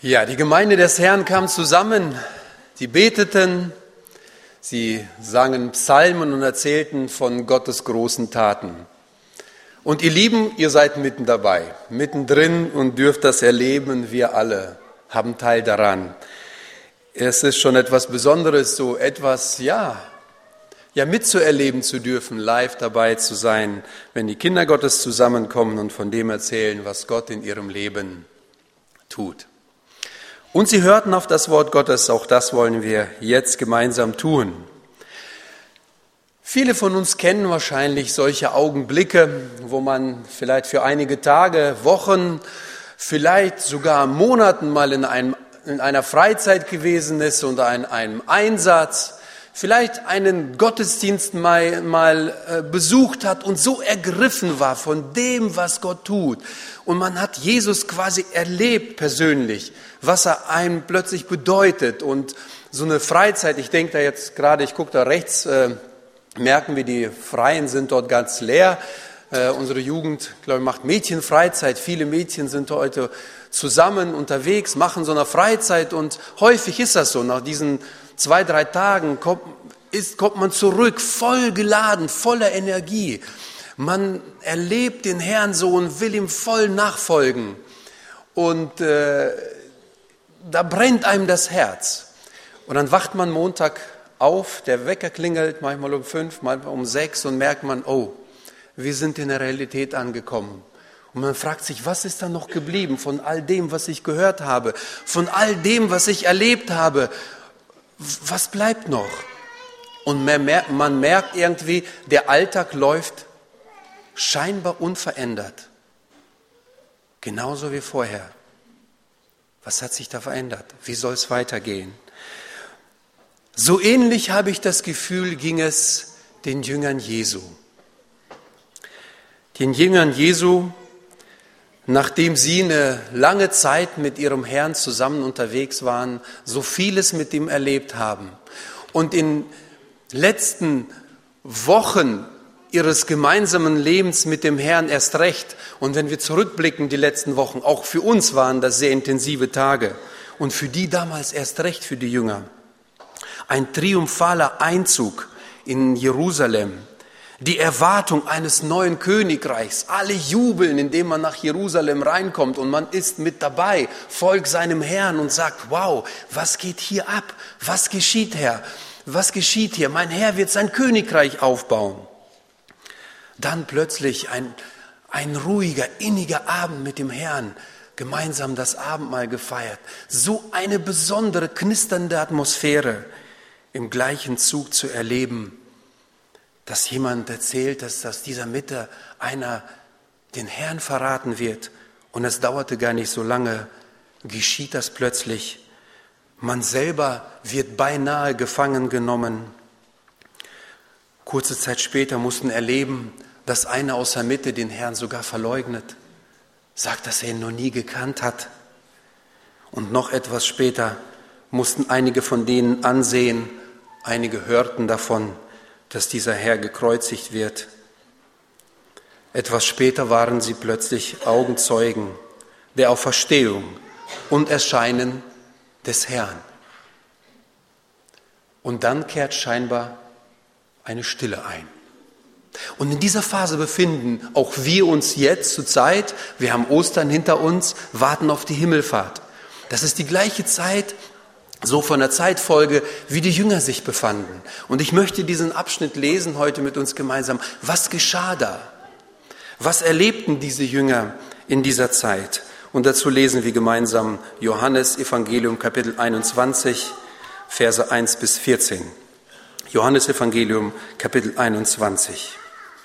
Ja, die Gemeinde des Herrn kam zusammen, sie beteten, sie sangen Psalmen und erzählten von Gottes großen Taten. Und ihr Lieben, ihr seid mitten dabei, mittendrin und dürft das erleben, wir alle haben Teil daran. Es ist schon etwas Besonderes, so etwas, mitzuerleben zu dürfen, live dabei zu sein, wenn die Kinder Gottes zusammenkommen und von dem erzählen, was Gott in ihrem Leben tut. Und sie hörten auf das Wort Gottes, auch das wollen wir jetzt gemeinsam tun. Viele von uns kennen wahrscheinlich solche Augenblicke, wo man vielleicht für einige Tage, Wochen, vielleicht sogar Monaten mal in einer Freizeit gewesen ist oder in einem Einsatz, vielleicht einen Gottesdienst mal besucht hat und so ergriffen war von dem, was Gott tut. Und man hat Jesus quasi erlebt persönlich, was er einem plötzlich bedeutet. Und so eine Freizeit, ich denke da jetzt gerade, ich gucke da rechts, merken wir, die Freien sind dort ganz leer. Unsere Jugend, glaube ich, macht Mädchenfreizeit. Viele Mädchen sind heute zusammen unterwegs, machen so eine Freizeit. Und häufig ist das so, nach diesen 2-3 Tagen kommt man zurück, voll geladen, voller Energie. Man erlebt den Herrn so und will ihm voll nachfolgen. Und da brennt einem das Herz. Und dann wacht man Montag auf, der Wecker klingelt, manchmal um 5, manchmal um 6 und merkt man, oh, wir sind in der Realität angekommen. Und man fragt sich, was ist da noch geblieben von all dem, was ich gehört habe, von all dem, was ich erlebt habe? Was bleibt noch? Und man merkt irgendwie, der Alltag läuft scheinbar unverändert. Genauso wie vorher. Was hat sich da verändert? Wie soll es weitergehen? So ähnlich habe ich das Gefühl, ging es den Jüngern Jesu. Den Jüngern Jesu, nachdem sie eine lange Zeit mit ihrem Herrn zusammen unterwegs waren, so vieles mit ihm erlebt haben. Und in letzten Wochen ihres gemeinsamen Lebens mit dem Herrn erst recht. Und wenn wir zurückblicken, die letzten Wochen, auch für uns waren das sehr intensive Tage. Und für die damals erst recht, für die Jünger. Ein triumphaler Einzug in Jerusalem. Die Erwartung eines neuen Königreichs. Alle jubeln, indem man nach Jerusalem reinkommt und man ist mit dabei, folgt seinem Herrn und sagt, wow, was geht hier ab? Was geschieht, Herr? Was geschieht hier? Mein Herr wird sein Königreich aufbauen. Dann plötzlich ein ruhiger, inniger Abend mit dem Herrn, gemeinsam das Abendmahl gefeiert. So eine besondere, knisternde Atmosphäre im gleichen Zug zu erleben, dass jemand erzählt, dass aus dieser Mitte einer den Herrn verraten wird. Und es dauerte gar nicht so lange, geschieht das plötzlich. Man selber wird beinahe gefangen genommen. Kurze Zeit später mussten erleben, dass einer aus der Mitte den Herrn sogar verleugnet, sagt, dass er ihn noch nie gekannt hat. Und noch etwas später mussten einige von denen ansehen, einige hörten davon, dass dieser Herr gekreuzigt wird. Etwas später waren sie plötzlich Augenzeugen der Auferstehung und Erscheinen des Herrn. Und dann kehrt scheinbar eine Stille ein. Und in dieser Phase befinden auch wir uns jetzt zur Zeit, wir haben Ostern hinter uns, warten auf die Himmelfahrt. Das ist die gleiche Zeit, so von der Zeitfolge, wie die Jünger sich befanden. Und ich möchte diesen Abschnitt lesen heute mit uns gemeinsam. Was geschah da? Was erlebten diese Jünger in dieser Zeit? Und dazu lesen wir gemeinsam Johannes Evangelium Kapitel 21, Verse 1 bis 14. Johannes Evangelium Kapitel 21,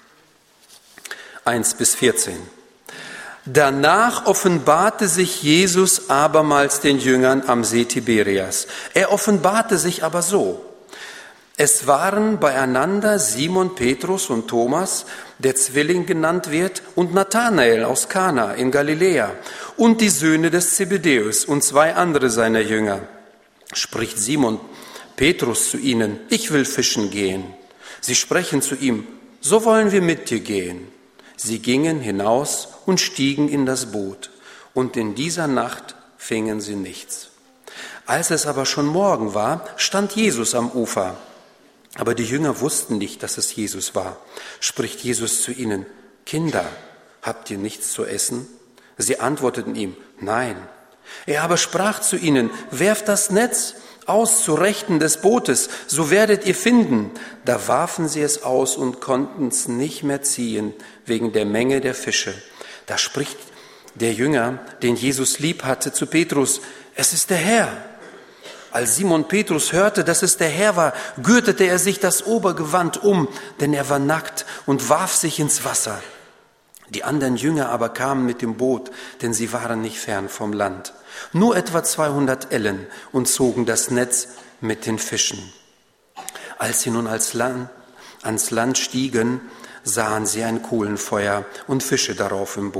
1 bis 14. Danach offenbarte sich Jesus abermals den Jüngern am See Tiberias. Er offenbarte sich aber so. Es waren beieinander Simon Petrus und Thomas, der Zwilling genannt wird, und Nathanael aus Kana in Galiläa und die Söhne des Zebedäus und 2 andere seiner Jünger. Spricht Simon Petrus zu ihnen, ich will fischen gehen. Sie sprechen zu ihm, so wollen wir mit dir gehen. Sie gingen hinaus und stiegen in das Boot. Und in dieser Nacht fingen sie nichts. Als es aber schon Morgen war, stand Jesus am Ufer. Aber die Jünger wussten nicht, dass es Jesus war. Spricht Jesus zu ihnen: Kinder, habt ihr nichts zu essen? Sie antworteten ihm: Nein. Er aber sprach zu ihnen: Werft das Netz aus zu Rechten des Bootes, so werdet ihr finden. Da warfen sie es aus und konnten es nicht mehr ziehen, wegen der Menge der Fische. Da spricht der Jünger, den Jesus lieb hatte, zu Petrus: Es ist der Herr. Als Simon Petrus hörte, dass es der Herr war, gürtete er sich das Obergewand um, denn er war nackt, und warf sich ins Wasser. Die anderen Jünger aber kamen mit dem Boot, denn sie waren nicht fern vom Land, nur etwa 200 Ellen, und zogen das Netz mit den Fischen. Als sie nun ans Land stiegen, sahen sie ein Kohlenfeuer und Fische darauf und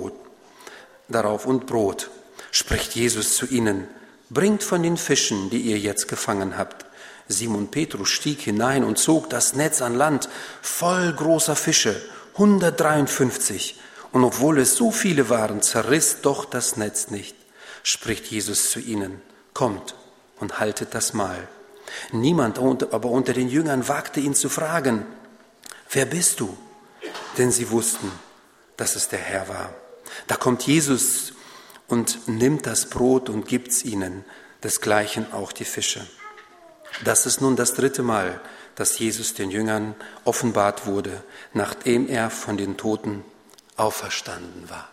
Brot. Spricht Jesus zu ihnen: Bringt von den Fischen, die ihr jetzt gefangen habt. Simon Petrus stieg hinein und zog das Netz an Land, voll großer Fische, 153. Und obwohl es so viele waren, zerriss doch das Netz nicht. Spricht Jesus zu ihnen: Kommt und haltet das Mahl. Niemand aber unter den Jüngern wagte ihn zu fragen: Wer bist du? Denn sie wussten, dass es der Herr war. Da kommt Jesus und nimmt das Brot und gibt's ihnen, desgleichen auch die Fische. Das ist nun das 3. Mal, dass Jesus den Jüngern offenbart wurde, nachdem er von den Toten auferstanden war.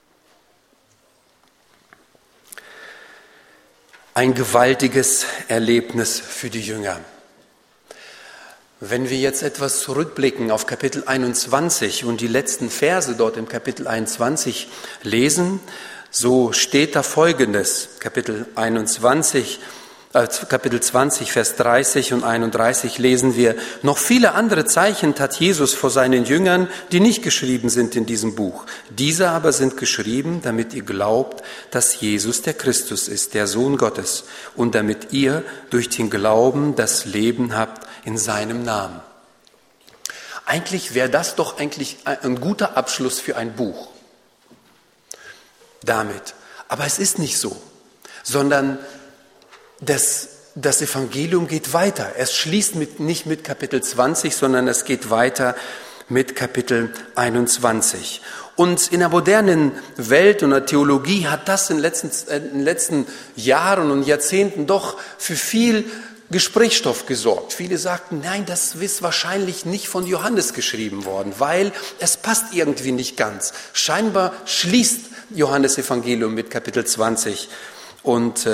Ein gewaltiges Erlebnis für die Jünger. Wenn wir jetzt etwas zurückblicken auf Kapitel 21 und die letzten Verse dort im Kapitel 21 lesen, so steht da Folgendes, Kapitel 20, Vers 30 und 31 lesen wir: Noch viele andere Zeichen tat Jesus vor seinen Jüngern, die nicht geschrieben sind in diesem Buch. Diese aber sind geschrieben, damit ihr glaubt, dass Jesus der Christus ist, der Sohn Gottes, und damit ihr durch den Glauben das Leben habt in seinem Namen. Eigentlich wäre das doch eigentlich ein guter Abschluss für ein Buch. Damit. Aber es ist nicht so, sondern das Evangelium geht weiter. Es schließt nicht mit Kapitel 20, sondern es geht weiter mit Kapitel 21. Und in der modernen Welt und der Theologie hat das in den letzten Jahren und Jahrzehnten doch für viel Gesprächsstoff gesorgt. Viele sagten, nein, das ist wahrscheinlich nicht von Johannes geschrieben worden, weil es passt irgendwie nicht ganz. Scheinbar schließt Johannes Evangelium mit Kapitel 20 und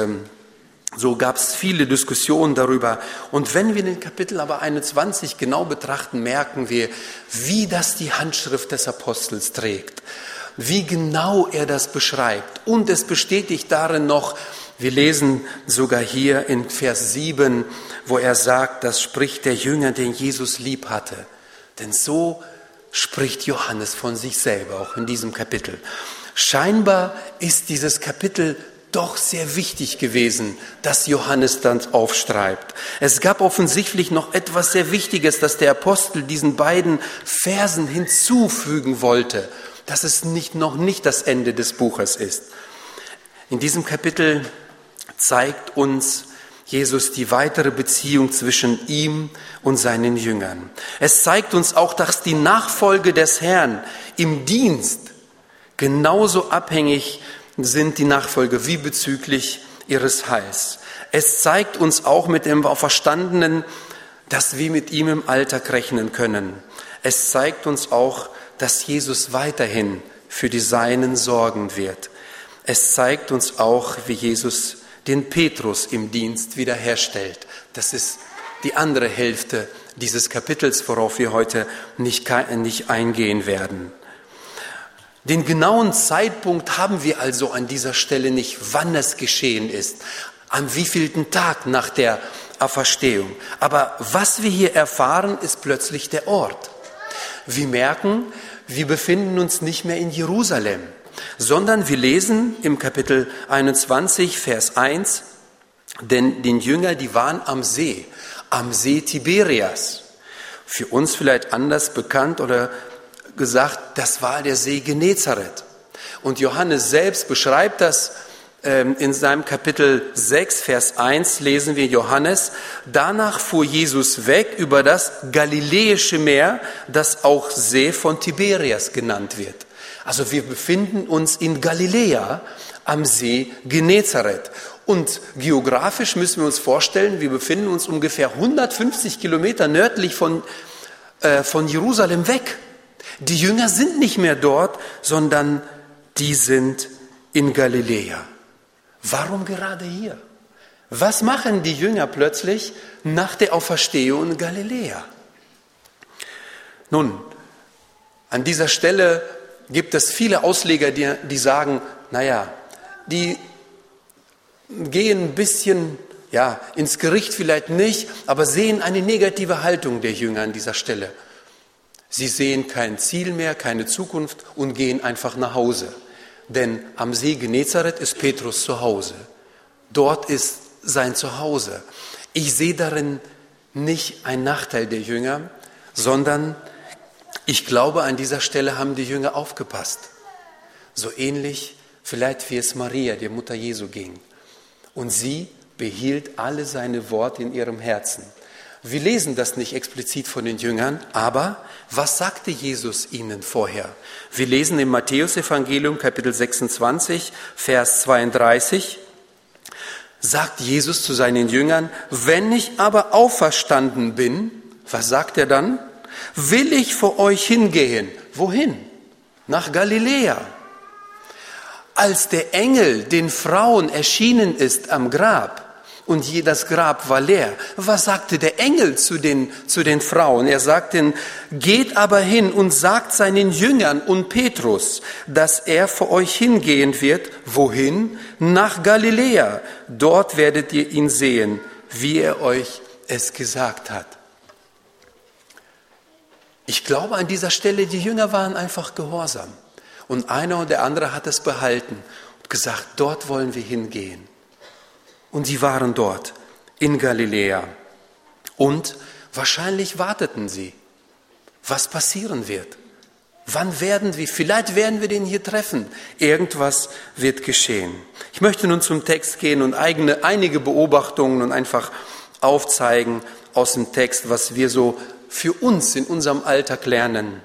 so gab es viele Diskussionen darüber. Und wenn wir den Kapitel aber 21 genau betrachten, merken wir, wie das die Handschrift des Apostels trägt, wie genau er das beschreibt. Und es bestätigt darin noch, wir lesen sogar hier in Vers 7, wo er sagt, das spricht der Jünger, den Jesus lieb hatte. Denn so spricht Johannes von sich selber, auch in diesem Kapitel. Scheinbar ist dieses Kapitel doch sehr wichtig gewesen, dass Johannes dann aufschreibt. Es gab offensichtlich noch etwas sehr Wichtiges, dass der Apostel diesen beiden Versen hinzufügen wollte, dass es noch nicht das Ende des Buches ist. In diesem Kapitel zeigt uns Jesus die weitere Beziehung zwischen ihm und seinen Jüngern. Es zeigt uns auch, dass die Nachfolge des Herrn im Dienst genauso abhängig sind die Nachfolger wie bezüglich ihres Heils. Es zeigt uns auch mit dem Auferstandenen, dass wir mit ihm im Alltag rechnen können. Es zeigt uns auch, dass Jesus weiterhin für die Seinen sorgen wird. Es zeigt uns auch, wie Jesus den Petrus im Dienst wiederherstellt. Das ist die andere Hälfte dieses Kapitels, worauf wir heute nicht eingehen werden. Den genauen Zeitpunkt haben wir also an dieser Stelle nicht, wann es geschehen ist, am wievielten Tag nach der Auferstehung. Aber was wir hier erfahren, ist plötzlich der Ort. Wir merken, wir befinden uns nicht mehr in Jerusalem, sondern wir lesen im Kapitel 21, Vers 1, denn den Jünger, die waren am See Tiberias. Für uns vielleicht anders bekannt oder gesagt, das war der See Genezareth. Und Johannes selbst beschreibt das in seinem Kapitel 6, Vers 1 lesen wir Johannes: Danach fuhr Jesus weg über das Galiläische Meer, das auch See von Tiberias genannt wird. Also wir befinden uns in Galiläa am See Genezareth. Und geografisch müssen wir uns vorstellen, wir befinden uns ungefähr 150 Kilometer nördlich von Jerusalem weg. Die Jünger sind nicht mehr dort, sondern die sind in Galiläa. Warum gerade hier? Was machen die Jünger plötzlich nach der Auferstehung in Galiläa? Nun, an dieser Stelle gibt es viele Ausleger, die sagen, die gehen ein bisschen ins Gericht vielleicht nicht, aber sehen eine negative Haltung der Jünger an dieser Stelle. Sie sehen kein Ziel mehr, keine Zukunft und gehen einfach nach Hause. Denn am See Genezareth ist Petrus zu Hause. Dort ist sein Zuhause. Ich sehe darin nicht einen Nachteil der Jünger, sondern ich glaube, an dieser Stelle haben die Jünger aufgepasst. So ähnlich vielleicht wie es Maria, der Mutter Jesu, ging. Und sie behielt alle seine Worte in ihrem Herzen. Wir lesen das nicht explizit von den Jüngern, aber was sagte Jesus ihnen vorher? Wir lesen im Matthäus-Evangelium, Kapitel 26, Vers 32, sagt Jesus zu seinen Jüngern: Wenn ich aber auferstanden bin, was sagt er dann? Will ich vor euch hingehen. Wohin? Nach Galiläa. Als der Engel den Frauen erschienen ist am Grab und das Grab war leer, was sagte der Engel zu den Frauen? Er sagte: Geht aber hin und sagt seinen Jüngern und Petrus, dass er vor euch hingehen wird. Wohin? Nach Galiläa. Dort werdet ihr ihn sehen, wie er euch es gesagt hat. Ich glaube, an dieser Stelle, die Jünger waren einfach gehorsam. Und einer und der andere hat es behalten und gesagt, dort wollen wir hingehen. Und sie waren dort in Galiläa. Und wahrscheinlich warteten sie, was passieren wird. Vielleicht werden wir den hier treffen. Irgendwas wird geschehen. Ich möchte nun zum Text gehen und einige Beobachtungen und einfach aufzeigen aus dem Text, was wir so für uns in unserem Alltag lernen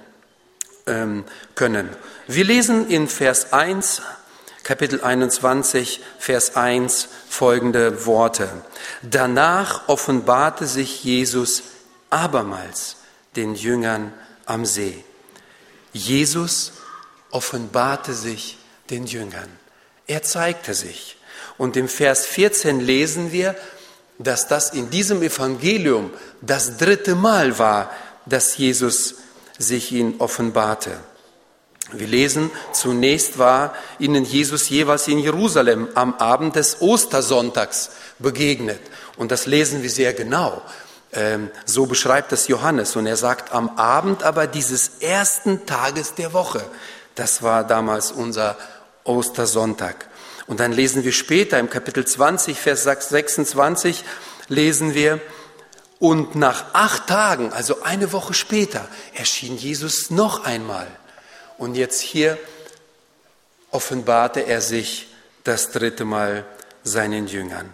können. Wir lesen in Vers 1, Kapitel 21, Vers 1 folgende Worte. Danach offenbarte sich Jesus abermals den Jüngern am See. Jesus offenbarte sich den Jüngern. Er zeigte sich. Und im Vers 14 lesen wir, dass das in diesem Evangelium das 3. Mal war, dass Jesus sich ihnen offenbarte. Wir lesen, zunächst war ihnen Jesus jeweils in Jerusalem am Abend des Ostersonntags begegnet. Und das lesen wir sehr genau. So beschreibt das Johannes. Und er sagt, am Abend aber dieses ersten Tages der Woche. Das war damals unser Ostersonntag. Und dann lesen wir später im Kapitel 20, Vers 26, lesen wir, und nach 8 Tagen, also eine Woche später, erschien Jesus noch einmal. Und jetzt hier offenbarte er sich das 3. Mal seinen Jüngern.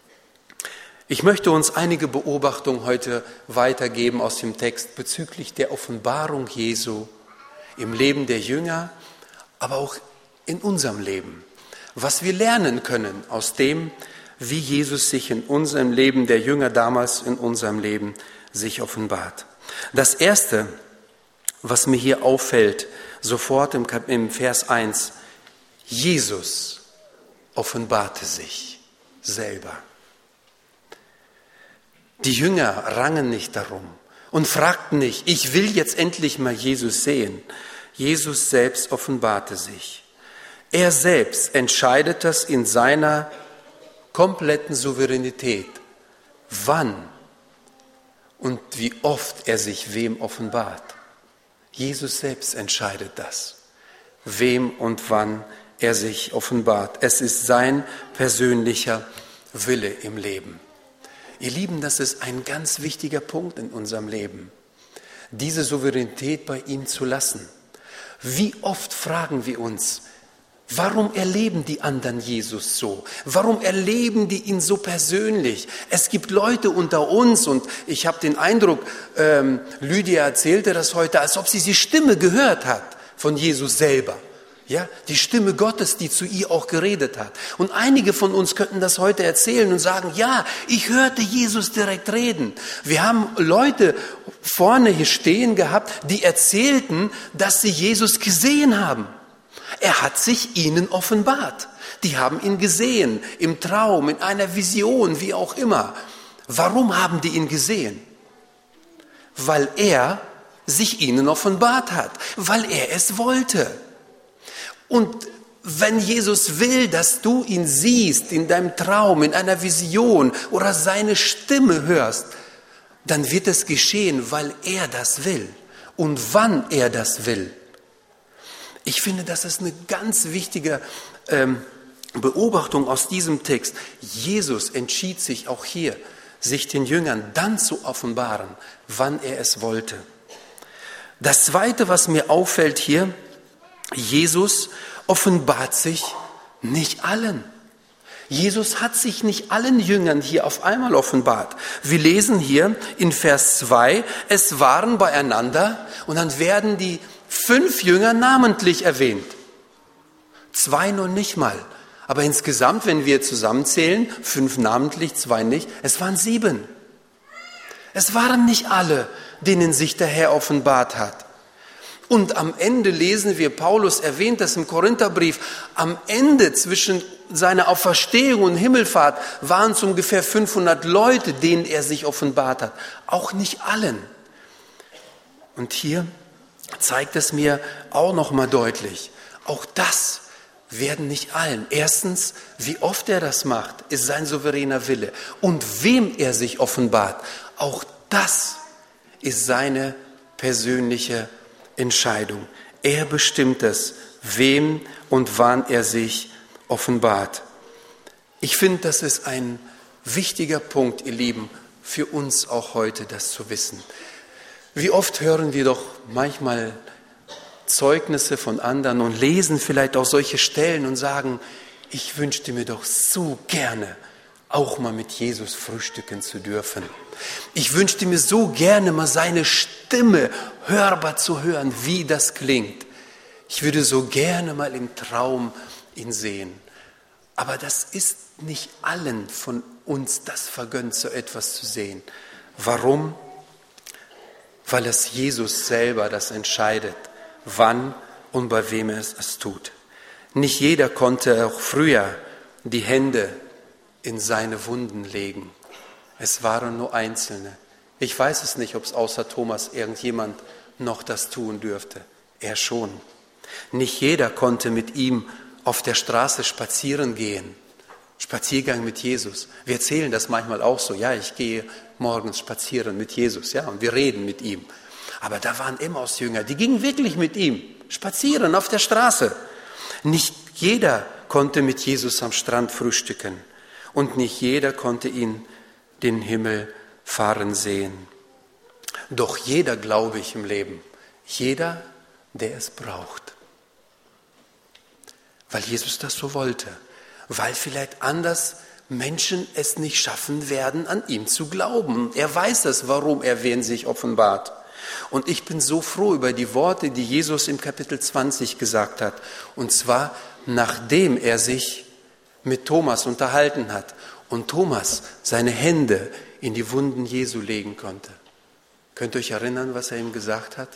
Ich möchte uns einige Beobachtungen heute weitergeben aus dem Text bezüglich der Offenbarung Jesu im Leben der Jünger, aber auch in unserem Leben. Was wir lernen können aus dem, wie Jesus sich in unserem Leben der Jünger damals in unserem Leben sich offenbart. Das Erste, was mir hier auffällt, sofort im Vers 1, Jesus offenbarte sich selber. Die Jünger rangen nicht darum und fragten nicht, ich will jetzt endlich mal Jesus sehen. Jesus selbst offenbarte sich. Er selbst entscheidet das in seiner kompletten Souveränität, wann und wie oft er sich wem offenbart. Jesus selbst entscheidet das, wem und wann er sich offenbart. Es ist sein persönlicher Wille im Leben. Ihr Lieben, das ist ein ganz wichtiger Punkt in unserem Leben, diese Souveränität bei ihm zu lassen. Wie oft fragen wir uns, Warum erleben die anderen Jesus so? Warum erleben die ihn so persönlich? Es gibt Leute unter uns und ich habe den Eindruck, Lydia erzählte das heute, als ob sie die Stimme gehört hat von Jesus selber. Ja, die Stimme Gottes, die zu ihr auch geredet hat. Und einige von uns könnten das heute erzählen und sagen, ja, ich hörte Jesus direkt reden. Wir haben Leute vorne hier stehen gehabt, die erzählten, dass sie Jesus gesehen haben. Er hat sich ihnen offenbart. Die haben ihn gesehen, im Traum, in einer Vision, wie auch immer. Warum haben die ihn gesehen? Weil er sich ihnen offenbart hat, weil er es wollte. Und wenn Jesus will, dass du ihn siehst in deinem Traum, in einer Vision oder seine Stimme hörst, dann wird es geschehen, weil er das will und wann er das will. Ich finde, das ist eine ganz wichtige Beobachtung aus diesem Text. Jesus entschied sich auch hier, sich den Jüngern dann zu offenbaren, wann er es wollte. Das Zweite, was mir auffällt hier, Jesus offenbart sich nicht allen. Jesus hat sich nicht allen Jüngern hier auf einmal offenbart. Wir lesen hier in Vers 2, es waren beieinander und dann werden die 5 Jünger namentlich erwähnt. 2 noch nicht mal. Aber insgesamt, wenn wir zusammenzählen, 5 namentlich, 2 nicht, es waren 7. Es waren nicht alle, denen sich der Herr offenbart hat. Und am Ende lesen wir, Paulus erwähnt das im Korintherbrief, am Ende zwischen seiner Auferstehung und Himmelfahrt waren es ungefähr 500 Leute, denen er sich offenbart hat. Auch nicht allen. Und hier zeigt es mir auch noch mal deutlich, auch das werden nicht allen. Erstens, wie oft er das macht, ist sein souveräner Wille. Und wem er sich offenbart, auch das ist seine persönliche Entscheidung. Er bestimmt es, wem und wann er sich offenbart. Ich finde, das ist ein wichtiger Punkt, ihr Lieben, für uns auch heute, das zu wissen. Wie oft hören wir doch manchmal Zeugnisse von anderen und lesen vielleicht auch solche Stellen und sagen, ich wünschte mir doch so gerne, auch mal mit Jesus frühstücken zu dürfen. Ich wünschte mir so gerne mal seine Stimme hörbar zu hören, wie das klingt. Ich würde so gerne mal im Traum ihn sehen. Aber das ist nicht allen von uns das vergönnt, so etwas zu sehen. Warum? Weil es Jesus selber das entscheidet, wann und bei wem er es tut. Nicht jeder konnte auch früher die Hände in seine Wunden legen. Es waren nur Einzelne. Ich weiß es nicht, ob es außer Thomas irgendjemand noch das tun dürfte. Er schon. Nicht jeder konnte mit ihm auf der Straße spazieren gehen. Spaziergang mit Jesus. Wir erzählen das manchmal auch so. Ja, ich gehe morgens spazieren mit Jesus. Ja, und wir reden mit ihm. Aber da waren Emmaus-Jünger, die gingen wirklich mit ihm spazieren auf der Straße. Nicht jeder konnte mit Jesus am Strand frühstücken. Und nicht jeder konnte ihn den Himmel fahren sehen. Doch jeder, glaube ich, im Leben, jeder, der es braucht. Weil Jesus das so wollte. Weil vielleicht anders Menschen es nicht schaffen werden, an ihm zu glauben. Er weiß es, warum er wen sich offenbart. Und ich bin so froh über die Worte, die Jesus im Kapitel 20 gesagt hat. Und zwar, nachdem er sich mit Thomas unterhalten hat und Thomas seine Hände in die Wunden Jesu legen konnte. Könnt ihr euch erinnern, was er ihm gesagt hat?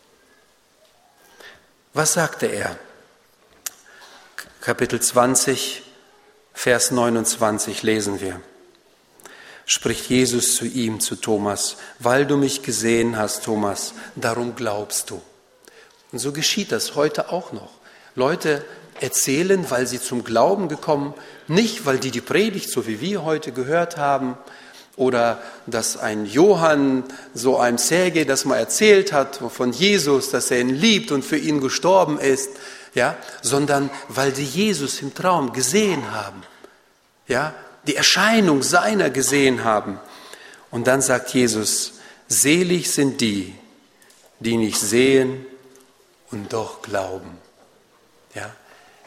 Was sagte er? Kapitel 20, Vers 29 lesen wir. Spricht Jesus zu ihm, zu Thomas, weil du mich gesehen hast, Thomas, darum glaubst du. Und so geschieht das heute auch noch. Leute erzählen, weil sie zum Glauben gekommen, nicht weil die Predigt, so wie wir heute gehört haben, oder dass ein Johann so einem Sergei das mal erzählt hat von Jesus, dass er ihn liebt und für ihn gestorben ist, ja, sondern weil sie Jesus im Traum gesehen haben, ja, die Erscheinung seiner gesehen haben. Und dann sagt Jesus, selig sind die, die nicht sehen und doch glauben. Ja,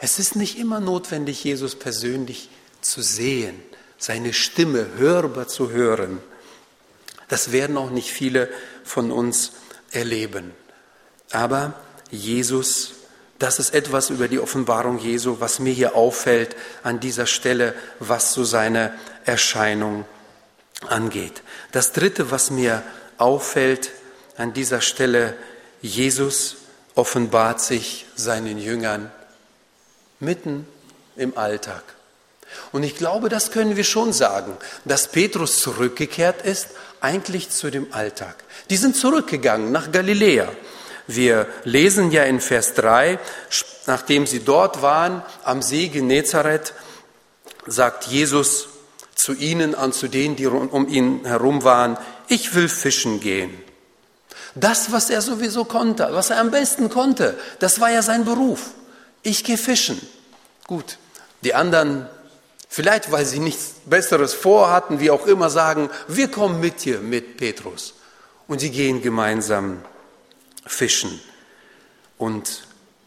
Es ist nicht immer notwendig, Jesus persönlich zu sehen, seine Stimme hörbar zu hören. Das werden auch nicht viele von uns erleben. Aber Jesus, das ist etwas über die Offenbarung Jesu, was mir hier auffällt an dieser Stelle, was so seine Erscheinung angeht. Das Dritte, was mir auffällt an dieser Stelle, Jesus offenbart sich seinen Jüngern mitten im Alltag. Und ich glaube, das können wir schon sagen, dass Petrus zurückgekehrt ist, eigentlich zu dem Alltag. Die sind zurückgegangen nach Galiläa. Wir lesen ja in Vers 3, nachdem sie dort waren, am See Genezareth, sagt Jesus zu ihnen und zu denen, die um ihn herum waren, ich will fischen gehen. Das, was er sowieso konnte, was er am besten konnte, das war ja sein Beruf. Ich gehe fischen. Gut, die anderen, vielleicht weil sie nichts Besseres vorhatten, wie auch immer, sagen, wir kommen mit dir, mit Petrus. Und sie gehen gemeinsam fischen. Und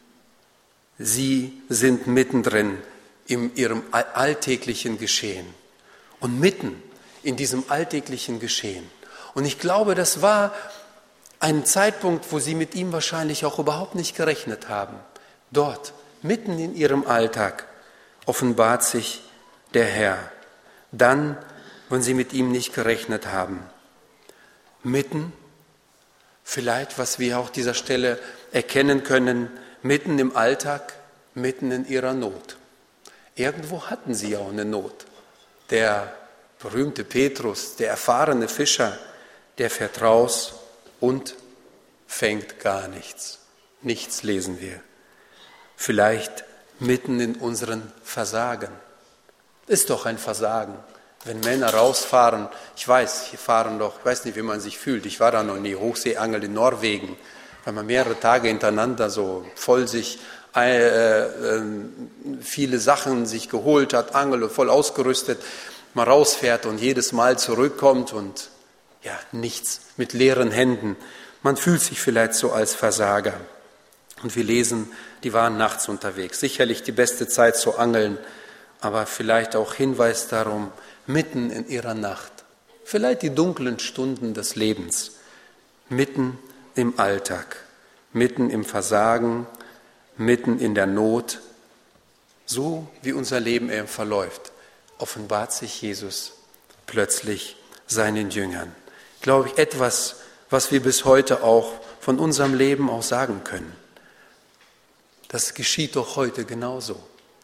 sie sind mittendrin in ihrem alltäglichen Geschehen. Und mitten in diesem alltäglichen Geschehen. Und ich glaube, das war ein Zeitpunkt, wo sie mit ihm wahrscheinlich auch überhaupt nicht gerechnet haben. Dort, mitten in ihrem Alltag, offenbart sich der Herr. Dann, wenn sie mit ihm nicht gerechnet haben. Mitten, vielleicht, was wir auch dieser Stelle erkennen können, mitten im Alltag, mitten in ihrer Not. Irgendwo hatten sie auch eine Not. Der berühmte Petrus, der erfahrene Fischer, der fährt raus und fängt gar nichts. Nichts lesen wir. Vielleicht mitten in unseren Versagen. Ist doch ein Versagen, wenn Männer rausfahren. Ich weiß, hier fahren doch, ich weiß nicht, wie man sich fühlt. Ich war da noch nie, Hochseeangel in Norwegen, weil man mehrere Tage hintereinander so voll sich viele Sachen sich geholt hat, Angel voll ausgerüstet, mal rausfährt und jedes Mal zurückkommt und ja, nichts, mit leeren Händen. Man fühlt sich vielleicht so als Versager. Und wir lesen, die waren nachts unterwegs. Sicherlich die beste Zeit zu angeln, aber vielleicht auch Hinweis darum, mitten in ihrer Nacht, vielleicht die dunklen Stunden des Lebens, mitten im Alltag, mitten im Versagen, mitten in der Not, so wie unser Leben eben verläuft, offenbart sich Jesus plötzlich seinen Jüngern. Glaube ich, etwas, was wir bis heute auch von unserem Leben auch sagen können. Das geschieht doch heute genauso.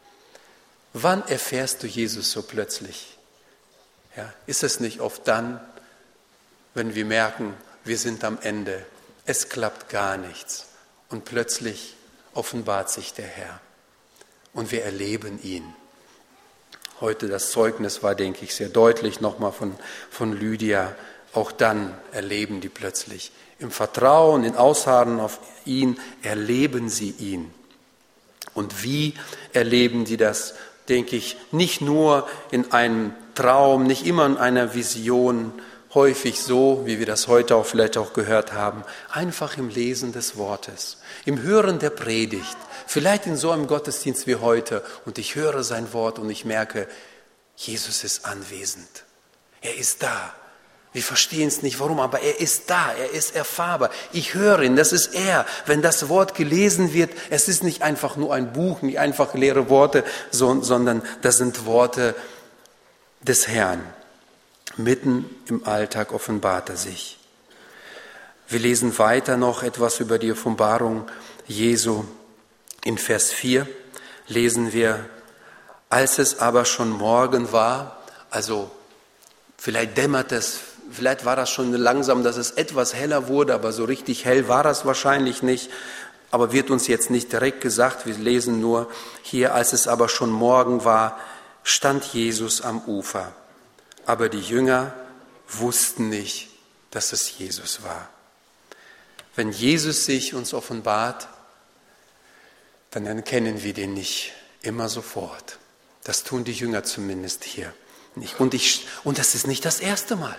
Wann erfährst du Jesus so plötzlich? Ja, ist es nicht oft dann, wenn wir merken, wir sind am Ende, es klappt gar nichts und plötzlich offenbart sich der Herr und wir erleben ihn. Heute das Zeugnis war, denke ich, sehr deutlich nochmal von Lydia. Auch dann erleben die plötzlich. Im Vertrauen, in Ausharren auf ihn, erleben sie ihn. Und wie erleben die das, denke ich, nicht nur in einem Traum, nicht immer in einer Vision, häufig so, wie wir das heute auch vielleicht auch gehört haben, einfach im Lesen des Wortes, im Hören der Predigt, vielleicht in so einem Gottesdienst wie heute und ich höre sein Wort und ich merke, Jesus ist anwesend, er ist da. Wir verstehen es nicht, warum, aber er ist da, er ist erfahrbar. Ich höre ihn, das ist er. Wenn das Wort gelesen wird, es ist nicht einfach nur ein Buch, nicht einfach leere Worte, sondern das sind Worte des Herrn. Mitten im Alltag offenbart er sich. Wir lesen weiter noch etwas über die Offenbarung Jesu. In Vers 4 lesen wir, als es aber schon Morgen war, also vielleicht dämmert es, vielleicht war das schon langsam, dass es etwas heller wurde, aber so richtig hell war das wahrscheinlich nicht. Aber wird uns jetzt nicht direkt gesagt, wir lesen nur hier, als es aber schon Morgen war, stand Jesus am Ufer. Aber die Jünger wussten nicht, dass es Jesus war. Wenn Jesus sich uns offenbart, dann erkennen wir den nicht immer sofort. Das tun die Jünger zumindest hier nicht. Und das ist nicht das erste Mal.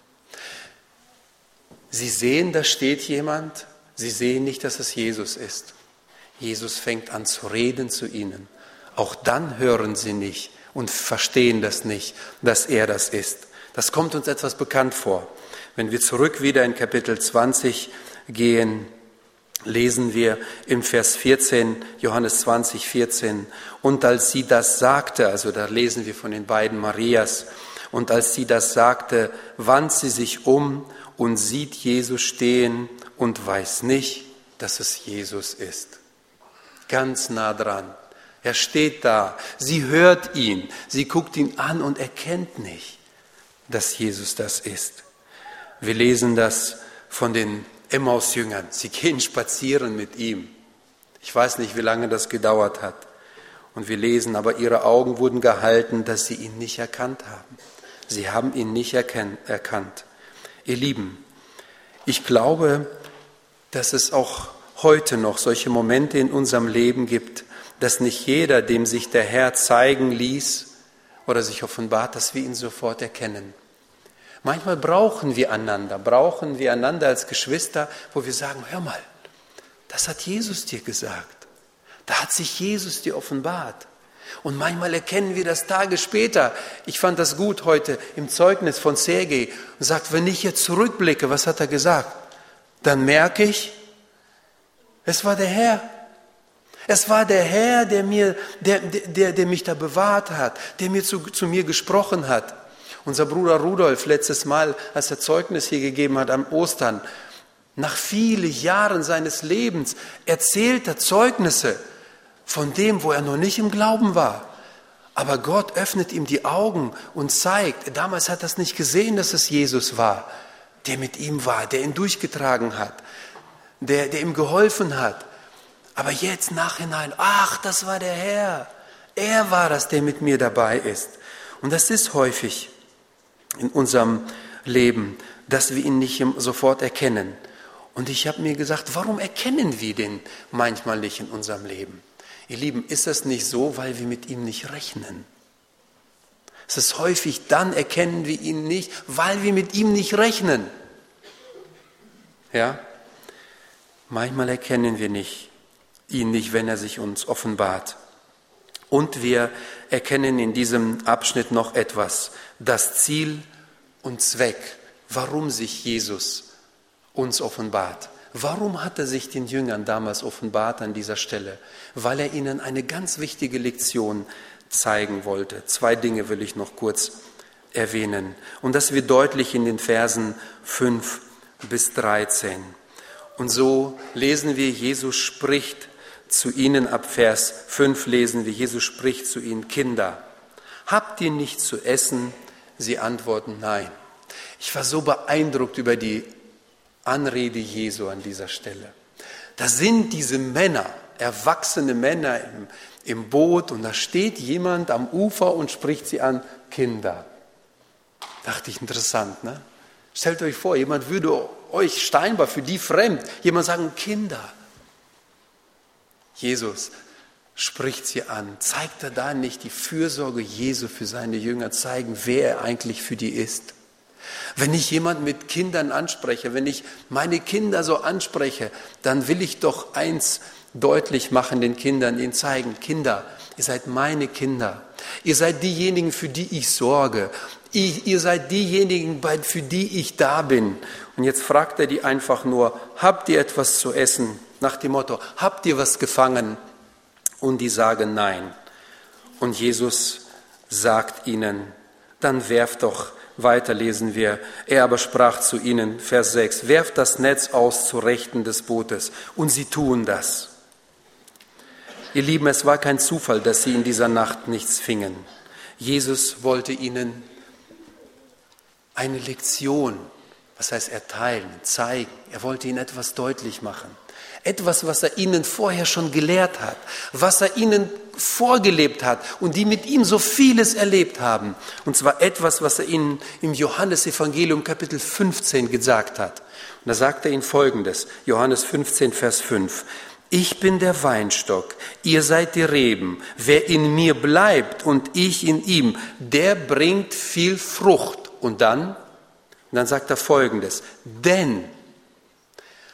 Sie sehen, da steht jemand, sie sehen nicht, dass es Jesus ist. Jesus fängt an zu reden zu ihnen auch dann hören sie nicht und verstehen das nicht, dass er das ist. Das kommt uns etwas bekannt vor. Wenn wir zurück wieder in Kapitel 20 gehen, lesen wir im Vers 14, Johannes 20, 14, und als sie das sagte, also da lesen wir von den beiden Marias, und als sie das sagte, wandt sie sich um und sieht Jesus stehen und weiß nicht, dass es Jesus ist. Ganz nah dran. Er steht da, sie hört ihn, sie guckt ihn an und erkennt nicht, dass Jesus das ist. Wir lesen das von den Emmaus-Jüngern. Sie gehen spazieren mit ihm. Ich weiß nicht, wie lange das gedauert hat. Und wir lesen, aber ihre Augen wurden gehalten, dass sie ihn nicht erkannt haben. Sie haben ihn nicht erkannt. Ihr Lieben, ich glaube, dass es auch heute noch solche Momente in unserem Leben gibt, dass nicht jeder, dem sich der Herr zeigen ließ oder sich offenbart, dass wir ihn sofort erkennen. Manchmal brauchen wir einander als Geschwister, wo wir sagen, hör mal, das hat Jesus dir gesagt. Da hat sich Jesus dir offenbart. Und manchmal erkennen wir das Tage später. Ich fand das gut heute im Zeugnis von Sergei und sagt, wenn ich jetzt zurückblicke, was hat er gesagt? Dann merke ich, es war der Herr. Es war der Herr, der mich da bewahrt hat, der mir zu mir gesprochen hat. Unser Bruder Rudolf letztes Mal, als er Zeugnis hier gegeben hat am Ostern, nach vielen Jahren seines Lebens erzählt er Zeugnisse von dem, wo er noch nicht im Glauben war. Aber Gott öffnet ihm die Augen und zeigt, damals hat er es nicht gesehen, dass es Jesus war, der mit ihm war, der ihn durchgetragen hat, der ihm geholfen hat. Aber jetzt nachhinein, ach, das war der Herr. Er war das, der mit mir dabei ist. Und das ist häufig in unserem Leben, dass wir ihn nicht sofort erkennen. Und ich habe mir gesagt, warum erkennen wir den manchmal nicht in unserem Leben? Ihr Lieben, ist das nicht so, weil wir mit ihm nicht rechnen? Es ist häufig, dann erkennen wir ihn nicht, weil wir mit ihm nicht rechnen. Ja? Manchmal erkennen wir ihn nicht, wenn er sich uns offenbart. Und wir erkennen in diesem Abschnitt noch etwas, das Ziel und Zweck, warum sich Jesus uns offenbart. Warum hat er sich den Jüngern damals offenbart an dieser Stelle? Weil er ihnen eine ganz wichtige Lektion zeigen wollte. 2 Dinge will ich noch kurz erwähnen. Und das wird deutlich in den Versen 5 bis 13. Und so lesen wir, Jesus spricht zu ihnen, ab Vers 5 lesen wir, Jesus spricht zu ihnen, Kinder, habt ihr nichts zu essen? Sie antworten, nein. Ich war so beeindruckt über die Anrede Jesu an dieser Stelle. Da sind diese Männer, erwachsene Männer im Boot und da steht jemand am Ufer und spricht sie an, Kinder. Dachte ich, interessant, ne? Stellt euch vor, jemand würde euch scheinbar für die fremd, jemand sagen, Kinder. Jesus spricht sie an. Zeigt er da nicht die Fürsorge Jesu für seine Jünger, zeigen, wer er eigentlich für die ist? Wenn ich jemanden mit Kindern anspreche, wenn ich meine Kinder so anspreche, dann will ich doch eins deutlich machen den Kindern, ihnen zeigen, Kinder, ihr seid meine Kinder. Ihr seid diejenigen, für die ich sorge. Ihr seid diejenigen, für die ich da bin. Und jetzt fragt er die einfach nur, habt ihr etwas zu essen? Nach dem Motto, habt ihr was gefangen? Und die sagen nein. Und Jesus sagt ihnen, dann werft doch, weiter lesen wir, er aber sprach zu ihnen, Vers 6, werft das Netz aus zur Rechten des Bootes. Und sie tun das. Ihr Lieben, es war kein Zufall, dass sie in dieser Nacht nichts fingen. Jesus wollte ihnen eine Lektion, was heißt erteilen, zeigen. Er wollte ihnen etwas deutlich machen. Etwas, was er ihnen vorher schon gelehrt hat, was er ihnen vorgelebt hat und die mit ihm so vieles erlebt haben. Und zwar etwas, was er ihnen im Johannesevangelium Kapitel 15 gesagt hat. Und da sagt er ihnen Folgendes, Johannes 15, Vers 5. Ich bin der Weinstock, ihr seid die Reben. Wer in mir bleibt und ich in ihm, der bringt viel Frucht. Und dann sagt er Folgendes, denn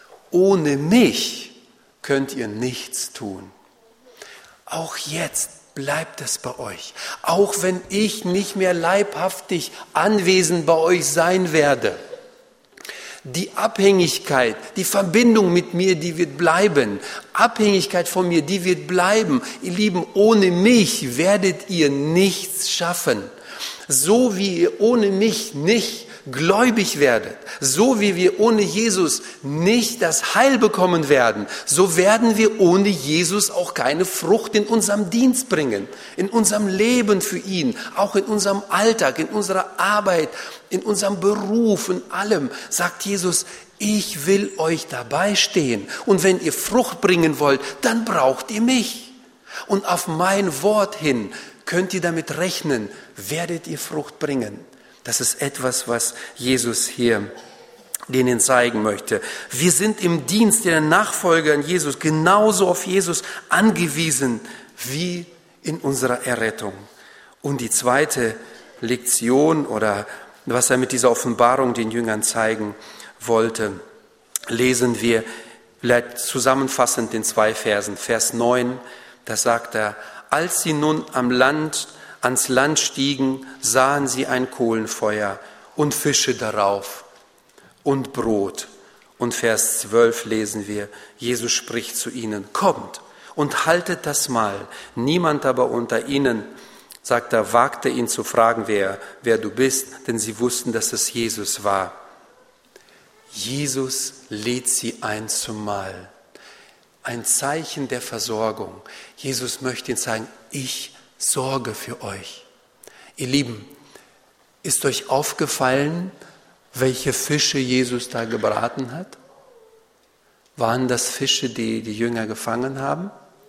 ohne mich könnt ihr nichts tun. Auch jetzt bleibt es bei euch. Auch wenn ich nicht mehr leibhaftig anwesend bei euch sein werde. Die Abhängigkeit, die Verbindung mit mir, die wird bleiben. Abhängigkeit von mir, die wird bleiben. Ihr Lieben, ohne mich werdet ihr nichts schaffen. So wie ihr ohne mich nicht gläubig werdet, so wie wir ohne Jesus nicht das Heil bekommen werden, so werden wir ohne Jesus auch keine Frucht in unserem Dienst bringen, in unserem Leben für ihn, auch in unserem Alltag, in unserer Arbeit, in unserem Beruf, in allem, sagt Jesus, ich will euch dabei stehen. Und wenn ihr Frucht bringen wollt, dann braucht ihr mich. Und auf mein Wort hin könnt ihr damit rechnen, werdet ihr Frucht bringen. Das ist etwas, was Jesus hier denen zeigen möchte. Wir sind im Dienst der Nachfolger an Jesus genauso auf Jesus angewiesen wie in unserer Errettung. Und die zweite Lektion oder was er mit dieser Offenbarung den Jüngern zeigen wollte, lesen wir vielleicht zusammenfassend in 2 Versen. Vers 9, da sagt er, als sie nun ans Land stiegen, sahen sie ein Kohlenfeuer und Fische darauf und Brot. Und Vers 12 lesen wir, Jesus spricht zu ihnen, kommt und haltet das Mahl. Niemand aber unter ihnen, sagt er, wagte ihn zu fragen, wer du bist, denn sie wussten, dass es Jesus war. Jesus lädt sie ein zum Mahl. Ein Zeichen der Versorgung. Jesus möchte ihnen sagen, ich sorge für euch. Ihr Lieben, ist euch aufgefallen, welche Fische Jesus da gebraten hat? Waren das Fische, die die Jünger gefangen haben?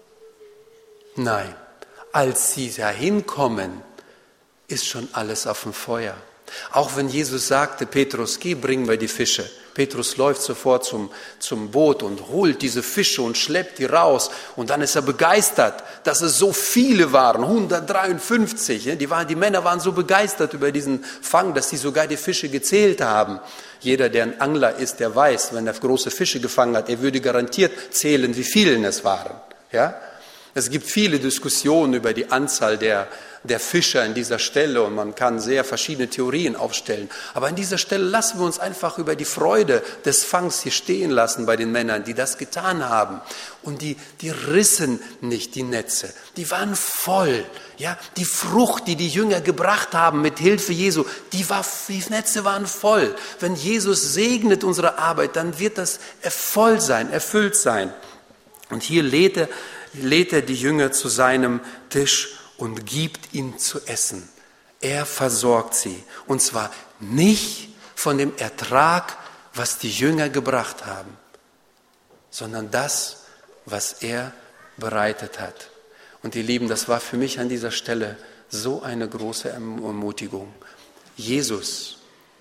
Nein. Als sie da hinkommen, ist schon alles auf dem Feuer. Auch wenn Jesus sagte, Petrus, geh, bring mir die Fische. Petrus läuft sofort zum Boot und holt diese Fische und schleppt die raus. Und dann ist er begeistert, dass es so viele waren, 153. Die Männer waren so begeistert über diesen Fang, dass sie sogar die Fische gezählt haben. Jeder, der ein Angler ist, der weiß, wenn er große Fische gefangen hat, er würde garantiert zählen, wie vielen es waren. Ja? Es gibt viele Diskussionen über die Anzahl der Fischer an dieser Stelle und man kann sehr verschiedene Theorien aufstellen. Aber an dieser Stelle lassen wir uns einfach über die Freude des Fangs hier stehen lassen bei den Männern, die das getan haben. Und die rissen nicht die Netze, die waren voll. Ja, die Frucht, die die Jünger gebracht haben mit Hilfe Jesu, die Netze waren voll. Wenn Jesus segnet unsere Arbeit, dann wird das voll sein, erfüllt sein. Und hier lädt er die Jünger zu seinem Tisch und gibt ihnen zu essen. Er versorgt sie. Und zwar nicht von dem Ertrag, was die Jünger gebracht haben, sondern das, was er bereitet hat. Und ihr Lieben, das war für mich an dieser Stelle so eine große Ermutigung. Jesus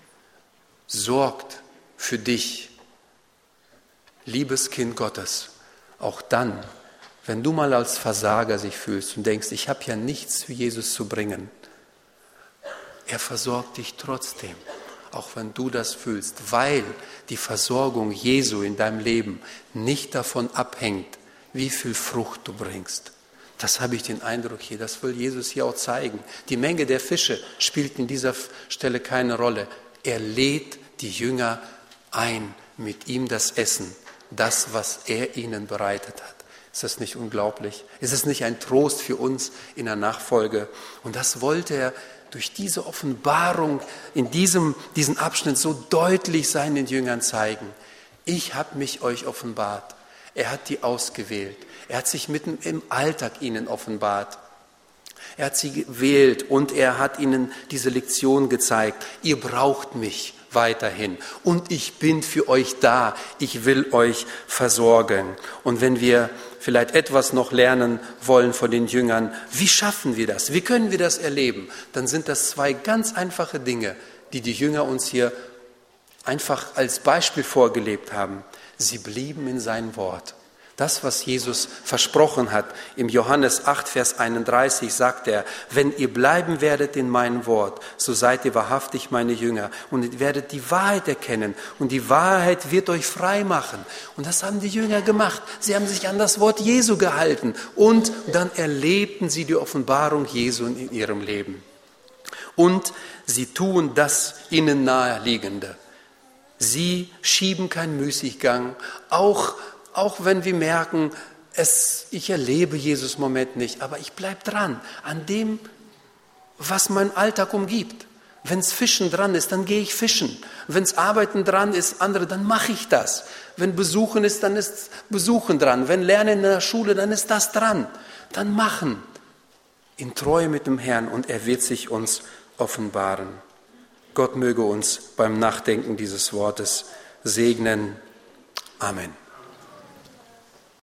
sorgt für dich, liebes Kind Gottes, auch dann, wenn du mal als Versager sich fühlst und denkst, ich habe ja nichts für Jesus zu bringen. Er versorgt dich trotzdem, auch wenn du das fühlst, weil die Versorgung Jesu in deinem Leben nicht davon abhängt, wie viel Frucht du bringst. Das habe ich den Eindruck hier, das will Jesus hier auch zeigen. Die Menge der Fische spielt in dieser Stelle keine Rolle. Er lädt die Jünger ein, mit ihm das Essen, das, was er ihnen bereitet hat. Ist das nicht unglaublich? Ist es nicht ein Trost für uns in der Nachfolge? Und das wollte er durch diese Offenbarung in diesem Abschnitt so deutlich seinen Jüngern zeigen. Ich habe mich euch offenbart. Er hat die ausgewählt. Er hat sich mitten im Alltag ihnen offenbart. Er hat sie gewählt und er hat ihnen diese Lektion gezeigt. Ihr braucht mich weiterhin und ich bin für euch da. Ich will euch versorgen. Und wenn wir vielleicht etwas noch lernen wollen von den Jüngern, wie schaffen wir das? Wie können wir das erleben? Dann sind das 2 ganz einfache Dinge, die die Jünger uns hier einfach als Beispiel vorgelebt haben. Sie blieben in sein Wort. Das, was Jesus versprochen hat, im Johannes 8, Vers 31 sagt er, wenn ihr bleiben werdet in meinem Wort, so seid ihr wahrhaftig meine Jünger und ihr werdet die Wahrheit erkennen und die Wahrheit wird euch frei machen. Und das haben die Jünger gemacht. Sie haben sich an das Wort Jesu gehalten und dann erlebten sie die Offenbarung Jesu in ihrem Leben. Und sie tun das ihnen Naheliegende. Sie schieben keinen Müßiggang, auch wenn wir merken, ich erlebe Jesus im Moment nicht, aber ich bleibe dran an dem, was meinen Alltag umgibt. Wenn es Fischen dran ist, dann gehe ich fischen. Wenn es Arbeiten dran ist, dann mache ich das. Wenn Besuchen ist, dann ist Besuchen dran. Wenn Lernen in der Schule, dann ist das dran. Dann machen. In Treue mit dem Herrn und er wird sich uns offenbaren. Gott möge uns beim Nachdenken dieses Wortes segnen. Amen.